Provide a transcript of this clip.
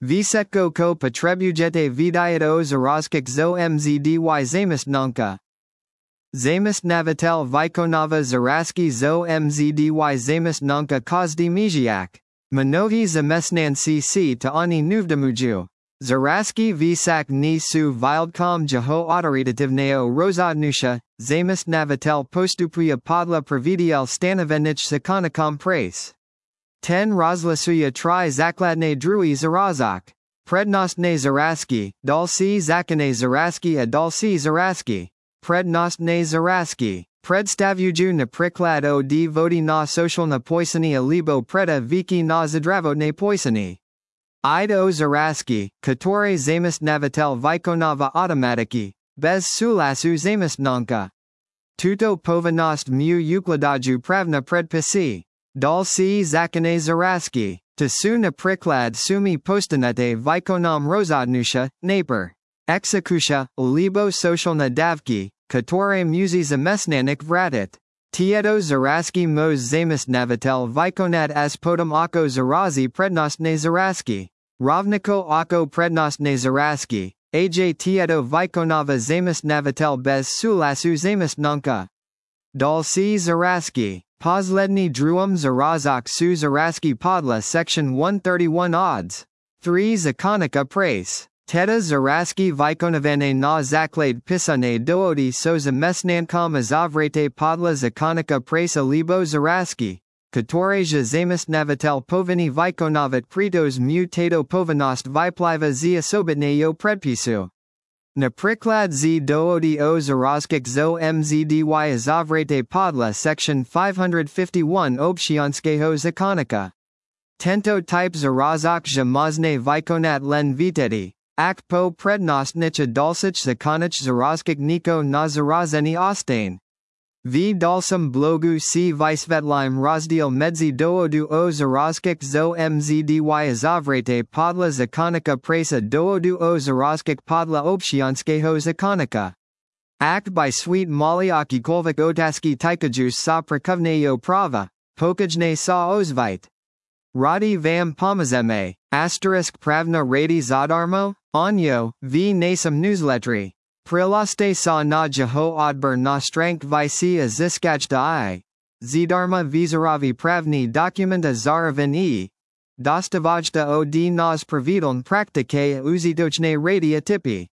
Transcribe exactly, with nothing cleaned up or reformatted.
Vysetko ko potrebujete vidiet o zarazkich zo mzdy zamestnanka. Zamestnavitel vykonava zarazki zo mzdy zamestnanka kazdi mijiak. Mnohi zamestnanci si ta ani nuvdamuju. Zarazki visak ni su vildkom jeho autoritativneo rozhodnusha, zamestnavitel postupuya podla pravidiel stanovenich sakonikom prace. ten rozlasuya tri zakladne drui zarazak. Prednostne zarazki, dalsi zakane zarazki a dalsi zarazki. Prednostne zarazki. Predstavuju na priklad o d vodi na social na poisani alibo preda viki na zadravodne poisani. Ida o zarazki, katore zamestnavitel vykonava automatiki, bez sulasu zamestnanka. Tuto povinost mu ukladaju pravna predpisi. Dalsi zakane zarazki. Tasu na priklad sumi postanete vykonam rozhodnusha, naper. Exekusha, alibo social na davki, katore muzi zamestnanik vratit. Tieto zarazki mos zamestnavitel vykonat as potom ako zarazi prednostne zarazki. Rovniko ako prednostne zarazki, aj tieto vykonava zamestnavitel bez sulasu zamestnanka. Dalsi zarazki. Posledny druum zarazak su zarazki podla section one thirty-one odds. three zakonika prace. Teda zarazki vykonavane na zaklade pisane doodi so zamestnankom azavrete podla zakonika prace alibo zarazki. Katoreja zamestnavitel povini vykonavat pritos mu tato povinost vypliva z osobitneyo predpisu. Na priklad z doodi o zarazkich zo mzdy azavrete podla section five fifty-one obshianskeho zakonika. Tento type zarazak zamazne vykonat len viteti. Ak po prednostnicha dalsich zakonich zarazkich niko na zarazeni ostain. V dalsum blogu si vysvetlime rozdiel medzi doodu o zarazkich zo mzdy azavrete podla zakonika presa doodu o zarazkich podla obshianskeho zakonika. Ak by sweet mali akikolvik otaski tykajus sa prakovneyo prava, pokajne sa ozvite. Radi vam pomazeme, asterisk pravna radi zadarmo, onyo, v nasam newsletri. Prilaste sa na jeho odber na strank visi a ziskajta I. Zdarma vizaravi pravni dokumenta zaravin e. Dostavajta od nas pravidln praktike uzitočne radia tipi.